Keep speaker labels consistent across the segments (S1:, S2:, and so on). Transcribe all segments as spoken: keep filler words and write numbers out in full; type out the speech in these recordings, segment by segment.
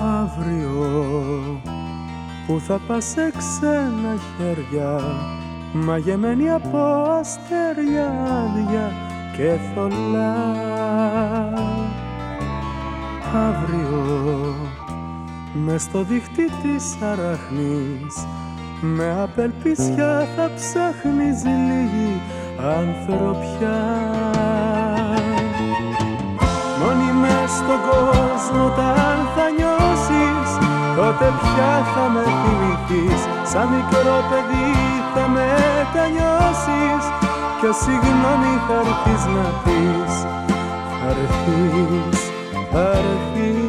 S1: Αύριο που θα πας σε ξένα χέρια, μαγεμένη από αστέρια άδεια και θολά. Αύριο μες στο δίχτυ της αράχνης, με απελπισιά θα ψάχνεις λίγη ανθρωπιά. Μόνη μες στον κόσμο όταν θα νιώσεις, τότε πια θα με θυμηθείς. Σαν μικρό παιδί θα μετανιώσεις και συγγνώμη θα έρθεις να πεις. Θα έρθεις, θα έρθεις.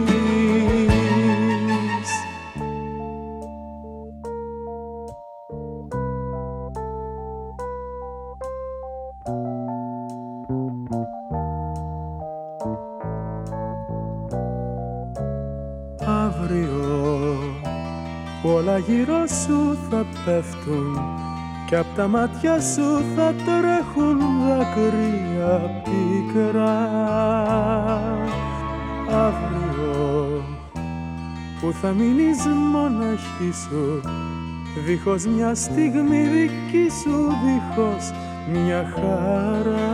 S1: Αύριο που όλα γύρω σου θα πέφτουν κι απ' τα μάτια σου θα τρέχουν δάκρυα πικρά. Αύριο που θα μείνεις μοναχή σου, δίχως μια στιγμή δική σου, δίχως μια χαρά.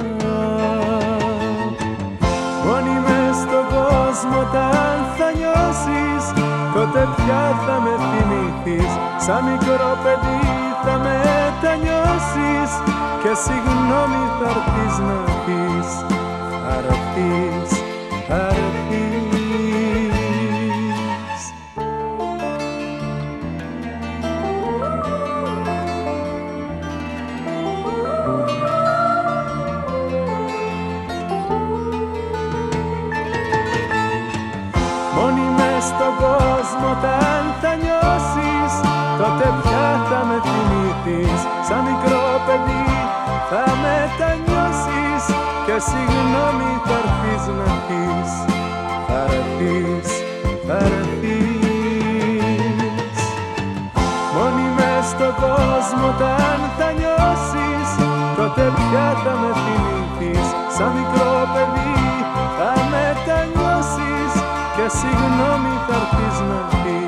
S1: Μόνη μες στον κόσμο όταν θα νιώσεις, τότε πια θα με θυμηθείς. Σαν μικρό παιδί θα μετανιώσεις και συγγνώμη θα έρθεις να πεις. Θα έρθεις, θα έρθεις. Μόνη μες στον κόσμο όταν θα νιώσεις, τότε πια θα με θυμηθείς. Σαν μικρό παιδί θα μετανιώσεις και συγγνώμη θα έρθεις να πεις. Θα έρθεις, θα έρθεις. Μόνη μες στον κόσμο όταν θα νιώσεις, τότε πια θα με θυμηθείς. Σαν μικρό παιδί θα μετανιώσεις και συγγνώμη θα έρθεις να πεις.